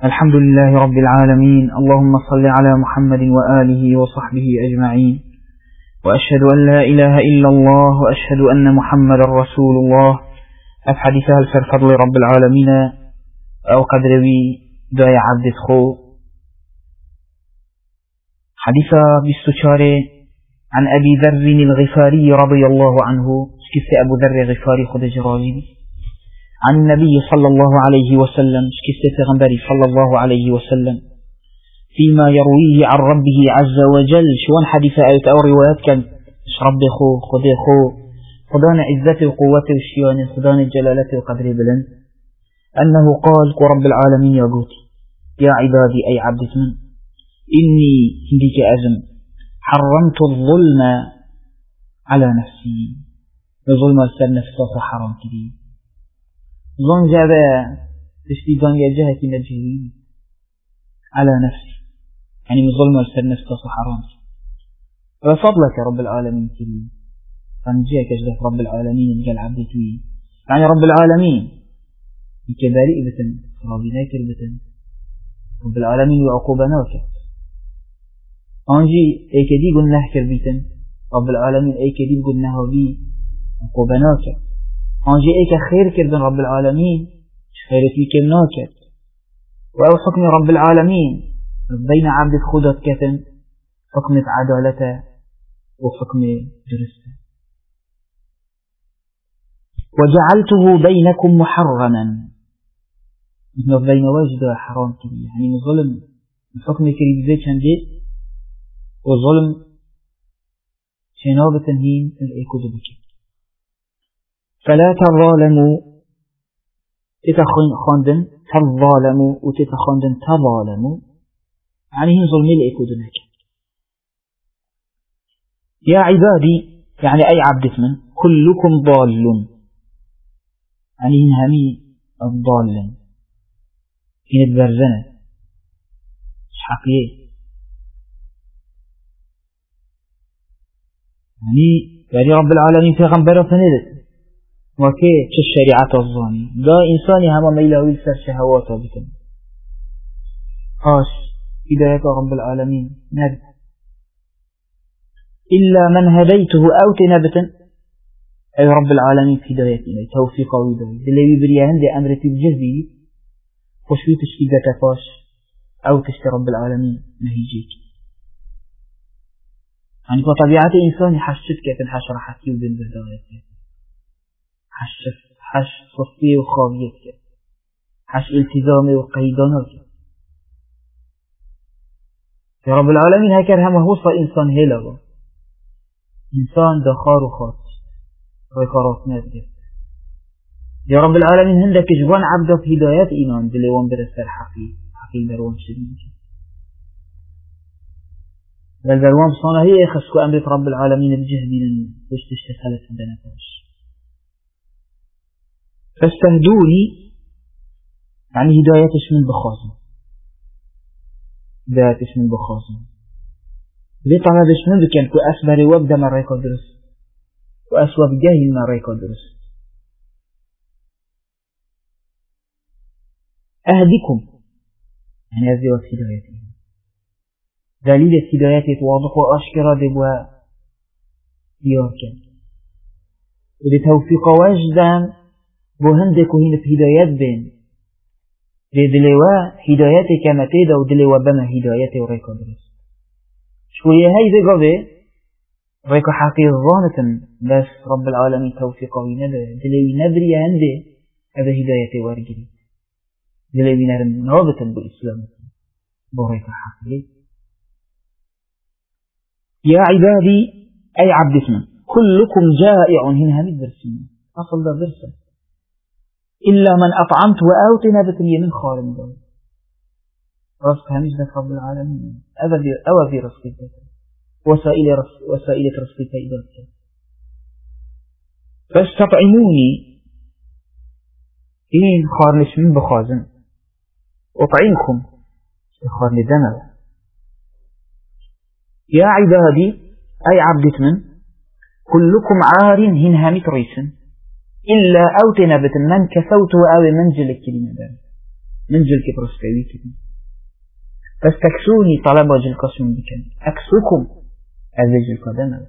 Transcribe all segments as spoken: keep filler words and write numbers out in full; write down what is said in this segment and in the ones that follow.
الحمد لله رب العالمين. اللهم صل على محمد وآله وصحبه أجمعين، وأشهد أن لا إله إلا الله، وأشهد أن محمد رسول الله. أفحدثها الفرفضل رب العالمين أو قدروي دعي عبد خو حديث بالسشارة عن أبي ذر الغفاري رضي الله عنه. كيف أبو ذر الغفاري خد جرالي عن النبي صلى الله عليه وسلم، كيف تغنبري صلى الله عليه وسلم فيما يرويه عن ربه عز وجل. شوان حديث آية أو روايات كان ربي خو خدي خو خدان عزته وقوته والشيان خدان جلالته وقدره بلند أنه قال رب العالمين يا قوتي يا عبادي أي عبدت من إني هنديك أزم حرمت الظلم على نفسي. الظلم السر نفسه حرام كدي ظن جابا تشتيدان يجهة نجهي على نفسي، يعني من ظلم السر نفسه حرام. وفضلك رب العالمين كدي فنجيك أجلك رب العالمين قال عبدتي، يعني رب العالمين كبارئ بتن ربناك البتن رب العالمين وعقوبناك أنجي أي كدي قلنا كربيتن رب العالمين أي كدي قلنا بي عقوبناك أنجي أي كخير كردن رب العالمين خيرت بكمناك. وأو حكم رب العالمين بين عبد خدت كتن حكمة عدالته وحكم درسته. وجعلته بينكم محرما، مثل بين واجد حرام كبير، يعني ظلم الحكم كريم زي شنجي وظلم شناب تنهين الإيكود بك. فلا تظالموا تتخندن تظالموا وتتخندن تظالموا، يعني هي ظلم الإيكود بك. يا عبادي يعني أي عبد من كلكم ضال، يعني هنهمي الضال كانت برزنة مش حقيقي، يعني يعني رب العالمين في غنبرة فندت وكي الشريعة الظاني دا إنساني هما ميلاوي لسر شهواته بكم هاش هداية رب العالمين نبت إلا من هديته أو تنبتا أي رب العالمين في هدايتنا توفيق ويدوي اللي بريان دي أمرتي بجزي وشوي تشكيدة كفاش أو تشتي رب العالمين نهيجيك. يعني فطبيعة إنسان حشت كيف حشر حكي وبين بهدايته حش حش صفية وخاوية حش التزامي وقيدانات. يا رب العالمين هكذا هم وصف إنسان هلا إنسان دخار وخاط ويقارات نادر. يا رب العالمين هندك جوان عبدك هدايات إيمان دليوان برسال حقيق حقيق دروان شديد والدروان بصانة هي يخسكو أمرت رب العالمين بجهدين وش تشتسلت في الدنفاش. فاستهدوني يعني هدايتش من بخازن هدايتش من بخازن ليه طلبش من بكين كو أسبري وابدا من ريكو درس وأسواب جاهل من ريكو درس. أهدكم يعني هذه وقت هدايتي دليل هدايتي واضح وأشكر دبوا دياركا ولتوفيق وجدا بوهندك هنا في هدايات بين دلوا هدايتي كما تيدا ودلوا بما هدايتي وريكو درس شوية هاي ذي قضي ريكو حقيق ظانة بس رب العالمين توفيق وينده دلوي نبري عنده هذا هدايتي وارجري دلوي نرم نوبة بالإسلام بريكو حقيق. يا عبادي أي عبد اسم كلكم جائع هنا هم الدرسين أصل ده درسة إلا من أطعمت وأوتنا بتنية من خارم دول رزق همش ذات رب العالمين أو في رزق وسائل رزق وسائل رزق تيدات. فاستطعموني إن خارنش من بخازن أطعمكم خارن دمر. يا عبادي أي عبدت من كلكم عار هنهمت ريسن إلا أوتنا بتن من كسوت أو منزل الكلمة دان من جل كبرسكوي كده فاستكسوني طلب جل قسم بكم أكسوكم أذي جل قدم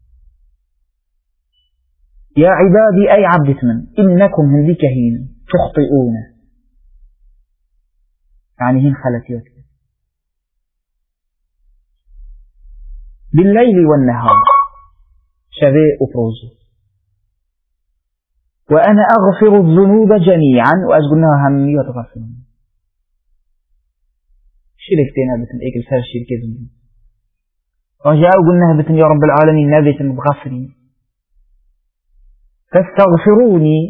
يا عبادي أي عبد من إنكم هم بكهين تخطئون يعني هن خلتيات بالليل والنهار شبيء وبروزو وأنا أغفر الذنوب جميعا وأزقناها همي وتغفرون شركتنا بتن إيكل سار الشركة ذنب وجاءوا قلناها بتن يا رب العالمين نبيت مغفرين فاستغفروني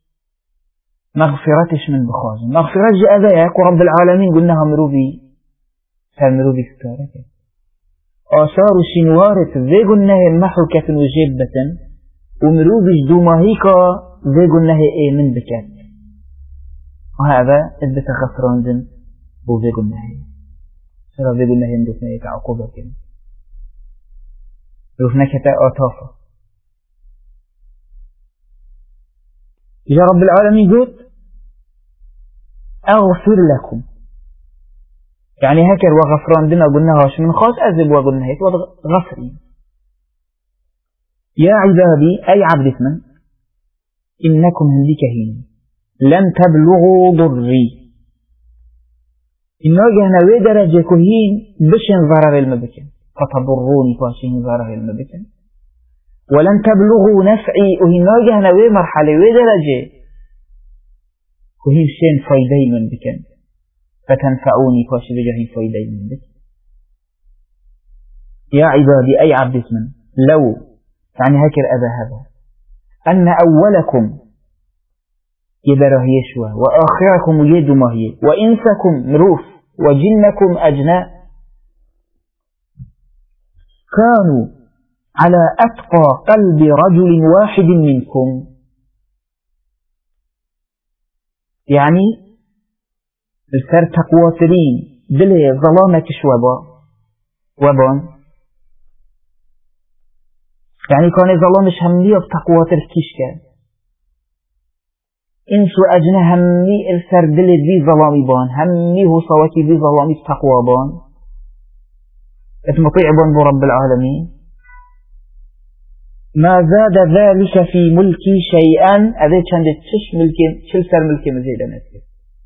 مغفرتش من بخازن مغفرة جاء ذاك ورب العالمين قلناها مروبي فمروبي ستارك آثار شنوارة ذي قلناها محوكة وجبة ومروبي دوماهيكا ذي قلناها ايه من بكات وهذا اثبت غفران ذن وذي قلناها سرى ذي قلناها ندفنا ايه كعقوبة كنا رفنا كتا آتافا إذا رب العالمين قلت أغفر لكم يعني هكر وغفران دنا قلناها شو من خاص أذب وقلنا هيك وغفرين يا عبادي أي عبد من إنكم هندي كهين لن تبلغوا ضري إنه جهنا ويدرجة كهين بشن ضرر المبكن فتضروني فاشين ضرر المبكن ولن تبلغوا نفعي وهنا جهنا وي مرحلة وي درجة كهين شين فايدين من بكن فتنفعوني فاش بجهين فايدين من بكن يا عبادي أي عبد من لو يعني هكر أبا هذا أن أولكم يبره يشوى وآخركم يد مهي وإنسكم مروف وجنكم أجناء كانوا على أتقى قلب رجل واحد منكم يعني السر تقواترين دلي ظلامك شوابا وبان يعني كان ظلامش هملي بتقواتر كيشكا إنسو أجنى هملي السر دلي ذي ظلامي بان هملي هو صواتي ذي ظلامي بتقوى بان اتمطيع بان برب العالمين ما زاد ذلك في ملكي شيئا أذي كان تش ملكي شل سر ملكي مزيدا نسكي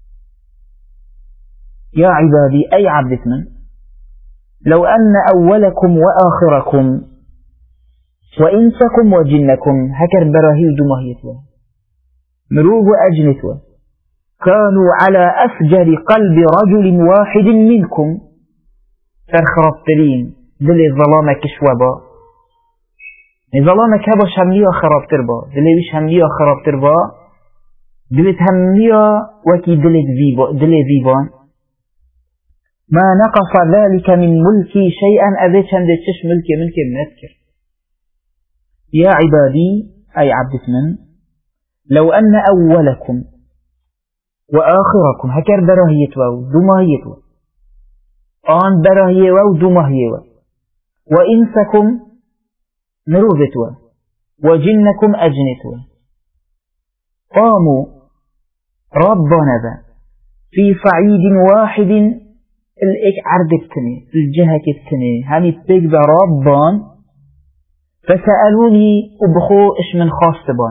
يا عبادي أي عبد من لو أن أولكم وآخركم وإنسكم وجنكم هكر براهيل دمهيتوا مروب أجنتوا كانوا على أفجر قلب رجل واحد منكم فرخربترين دل الظلام كشوابا ظلامك هبا شمليا خراب تربا دليش همليا خراب تربا دلت همليا وكي دلت ذيبا دلت ذيبان ما نقص ذلك من ملكي شيئا أذي كان تش ملكي ملكي منذكر يا عبادي أي عبد من لو أن أولكم وآخركم هكر براهية واو دماهية واو آن براهية واو دماهية واو وإنسكم مروذتوا وجنكم أجنتوا قاموا ربنا ذا في صعيد واحد الإك عردكتني الجهة كتني هاني بتقدر ربان فسألوني أبخو إش من خاصبان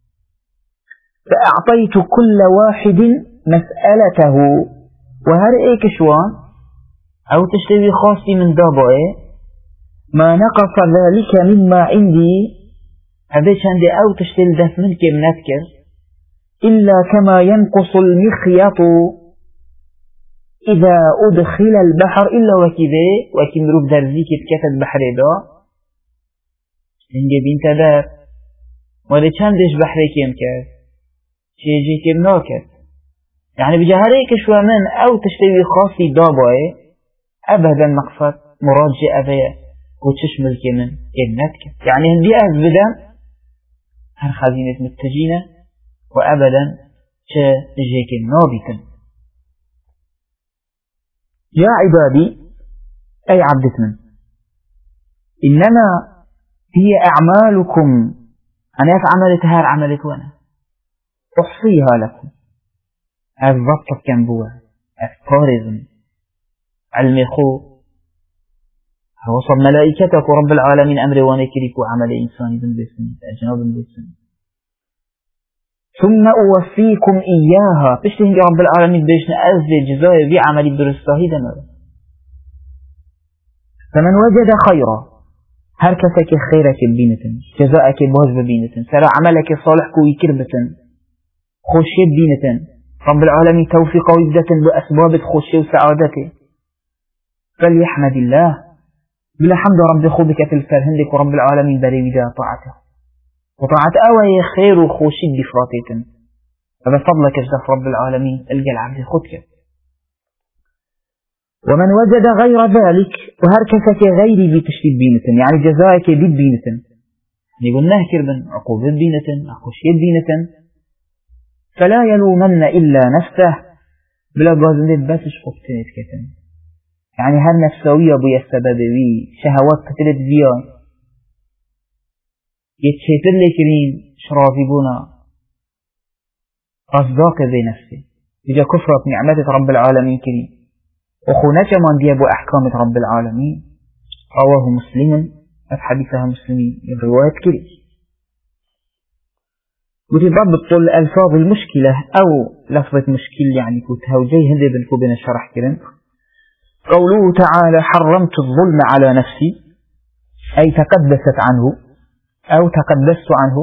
فأعطيت كل واحد مسألته وهر إيك شوان أو تشتري خاصي من دابائي ما نقص ذلك مما عندي هذا عندي أو تشتري دف منك منذكر إلا كما ينقص المخيط إذا أدخل البحر إلا وكذا وكن روب درزيك تكفت بحر دا إنجي بنت دار وده چندش بحري كيم كر شيجي كيم ناكر يعني بجهريك شوى من أو تشتري خاصي دابائي أبدا مقصد مراجع أبيه وتشش ملكي من إبنتك يعني هندي أهز بدا هر خزينة متجينة وأبدا شا جيك نابتا يا عبادي أي عبدت من إنما هي أعمالكم أنا أفعملت هار عملت وأنا أحصيها لكم الضبط كان بوها أفكارزم علم خو وصل ملائكتك ورب العالمين أمر وانكريك وعمل إنساني بن بسن أجناب بسن ثم أوفيكم إياها بشتهن رب العالمين بيشن أزل جزاء في عمل برستاهي دمر فمن وجد خيرا هر كسك خيرك ببينة جزاءك باز ببينة سرى عملك صالحك ويكربة خوشي ببينة رب العالمين توفيق ويبدة بأسباب خوشي وسعادته فليحمد الله بلا حمد رب خوبك في الفرهندك ورب العالمين بريدا طاعته وطاعت أوي خير وخوشي بفراتيتن فبفضلك اجدف رب العالمين القى العبد خدك ومن وجد غير ذلك وهركسك غيري بتشتيب بينة يعني جزائك بيد بينة يقول نهكر بن عقوب بينة أخوشي بينة فلا يلومن إلا نفسه بلا قازن بسش قبتنت كتن يعني هر نفسوية بي السبب بي شهوات قتلت زيان يتشيطر لكرين شرافي بنا أصداق ذي نفسه إذا كفرت نعمة رب العالمين كريم وخونك من ديابو أحكام رب العالمين رواه مسلم حديثها مسلمين الرواية كريم وتضبط الألفاظ المشكلة أو لفظة مشكل يعني كتها وجيه هندي بنكو بين الشرح كريم قوله تعالى حرمت الظلم على نفسي أي تقدست عنه أو تقدست عنه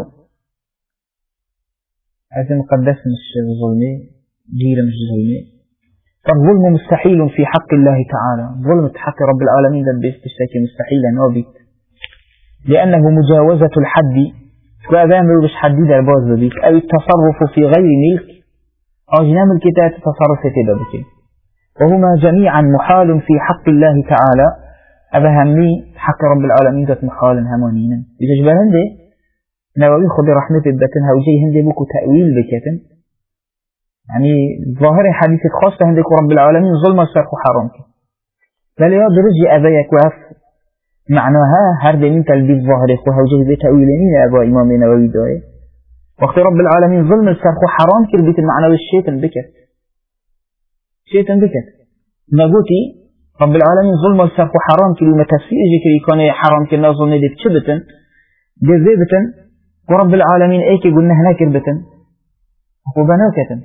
هذا مقدس مش ظلمي جيل مش ظلمي فالظلم مستحيل في حق الله تعالى ظلم حق رب العالمين ده بيستشتكي مستحيلا نوبي لأنه مجاوزة الحد فهذا مش حديد الباز بيك أو التصرف في غير ملك أو جنام الكتاب تصرف كده بك وهما جميعا محال في حق الله تعالى أبهمني حق رب العالمين ذات محال همانينا إذا جبهن دي نووي خذ رحمة البتنها وجي هندي بكو تأويل بكتن يعني ظاهر حديثك خاصة هندك رب العالمين ظلم السرق حرامك بل يا برجي أبايك وعف معناها هرد من تلبيب ظاهرك وهوجه بتأويلين يا أبا إمام نووي داي وقت رب العالمين ظلم السرق حرامك البيت المعنى والشيطان بكت شيطان بكت ما قلتي رب العالمين ظلم السرق حرام كلمة تفسير ذكر يكون حرام كنا ظن دي تشبتن جذبتن ورب العالمين ايك قلنا هناك ربتن وبناكتن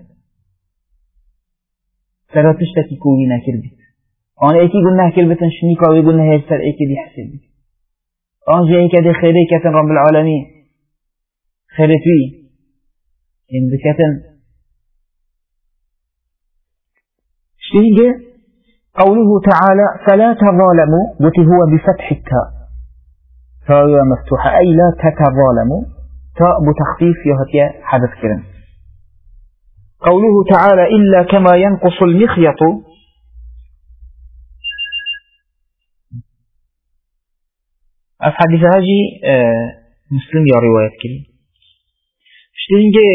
ترى تشتكي كوينا كربت انا ايك قلنا كربتن شنيكا ويقولنا هي السر ايك دي حسب انا جاي كده خيري كتن رب العالمين خيرتي ان بكتن شيء قوله تعالى فلا تظالموا وهو بفتح التاء فهي مفتوحة أي لا تتظالموا تاء بتخفيف يهتيا حدث كرم قوله تعالى إلا كما ينقص المخيط الحديث هاجي آه مسلم يا رواية كريم شتنجي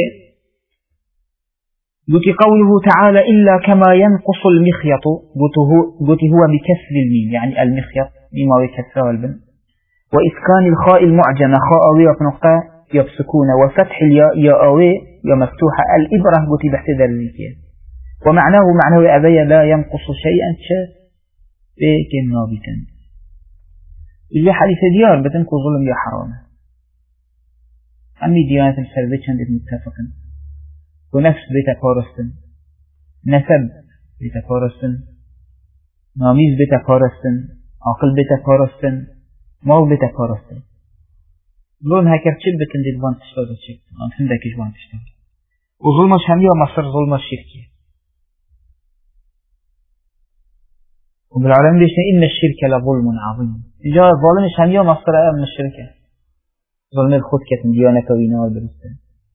قلت قوله تعالى إلا كما ينقص المخيط قلت هو بكسر الميم يعني المخيط مما يكسر البن وإسكان الخاء المعجمة خاء أوي نقطة يبسكون وفتح الياء ياء أوي يا مفتوحة الإبرة قلت بحتذر الريكية ومعناه معناه أبي لا ينقص شيئا بكن نابتا إذا حديث ديار بتنكو ظلم يا حرام أمي ديانة السلبية عندك متفقا ونفس بتكارستن نسب بتكارستن ناميز بتكارستن عقل بتكارستن مال بتكارستن لون هكر چل بتن دید وان تشتاده چل آن هندکش وان تشتاده و ظلمش همی و مصر ظلمش شرکیه و بالعالم بيشنا إن الشرك لظلم عظيم جاء ظالمش همی و مصر من الشركة ظلم الخود كتن ديانة وينار درستن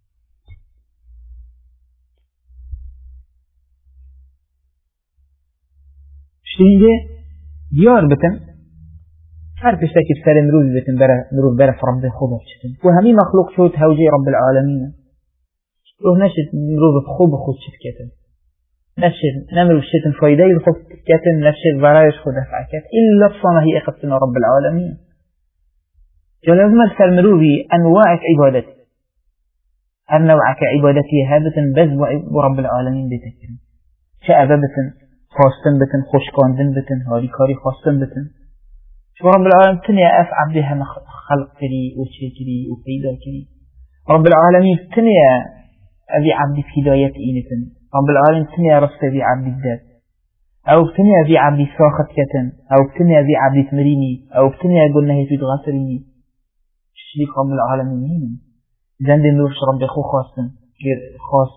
شيء ديار بتن هر پشتکی سر مروز بتن برا مروز برا رب خدا شتن و همی مخلوق شد هوجي رب العالمين روح نشد مروز خوب خود شد كتن نشد نمروز شتن فايدة خود كتن نشد برايش خود فعكت إلا بصانه هي اقبتنا رب العالمين جلازم السر مروزي أنواع عبادتي أنواع عبادتي هذا بس ورب العالمين بتكرم شاء بتن خواستن بتن خوشکاندن بتن هاری کاری خواستن بتن شو رب العالمين تنيا أف عبدها خلق كري وشكري وفيدا كري رب العالمين تنيا أبي عبد هداية إينتن رب العالمين تنيا رفت أبي عبد الدات أو تنيا أبي عبد ساخت كتن أو تنيا أبي عبد تمريني أو تنيا قلنا هي تود غسريني شريك رب العالمين زند نورش رب خو خاصن غير خاص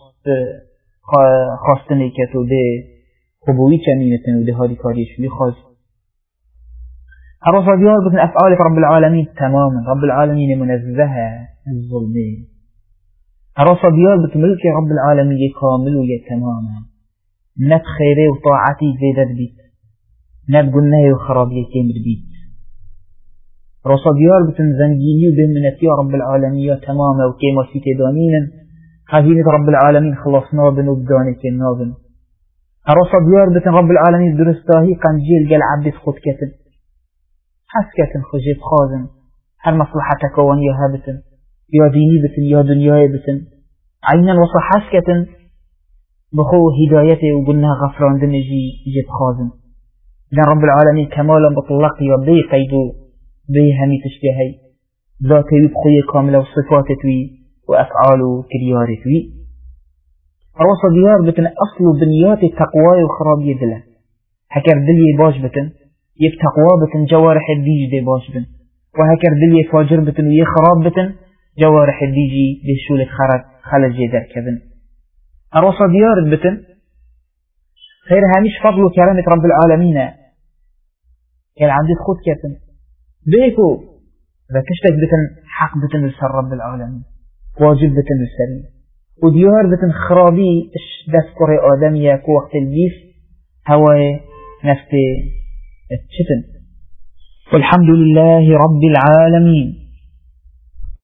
خاصني كتو ده خبوي كمينتن وده هاري كاريش لي خاص الرسول ديار بتن أفعال رب العالمين تماما رب العالمين منزهة الظلمين الرسول ديار بتن ملك رب العالمين كامل ويا تماما نت خيره وطاعتي زيادة بيت نت قلناه وخرابية كامل بيت الرسول ديار بتن زنجيني وبمنتي رب العالمين تماما وكيما في تدانين خزينة رب العالمين خلصنا بن وبداني كنابن الرسول ديار بتن رب العالمين درستاهي قنجيل قال عبد خد كتب حسكة خجيب خازن هل مصلحتك وان يا هابتن يا ديني بتن يا دنياي بتن عينا وصل حسكة بخو هدايته وقلنا غفران دمجي جيب خازن إذن رب العالمين كمالا بطلق يبدي قيدو بي همي تشبهي ذاتي بخوية كاملة وصفاتتوي وأفعاله كريارتوي الوصل ديار بتن أصل بنيات التقوى وخرابية دله هكر دلي باش بتن يك تقوى بتن جوارح الديج دي باش بن وهكر دلي فاجر بتن ويه خراب بتن جوارح الديجي دي شولك خرج خلج در كبن الوصى ديار بتن خير هامش فضل وكرامة رب العالمين كان عندي خود كتن بيكو إذا كشتك بتن حق بتن لسر رب العالمين واجب بتن لسرين وديار بتن خرابي اش دسكر آدمية كو وقت الجيف هواي نفسي الشتن والحمد لله رب العالمين.